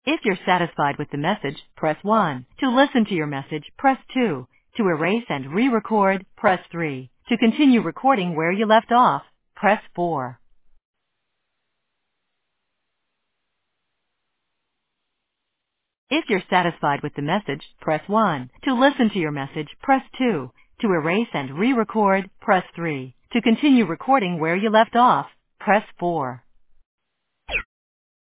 If you're satisfied with the message, press 1. To listen to your message, press 2. To erase and re-record, press 3. To continue recording where you left off, press 4. If you're satisfied with the message, press 1. To listen to your message, press 2. To erase and re-record, press 3. To continue recording where you left off, press 4.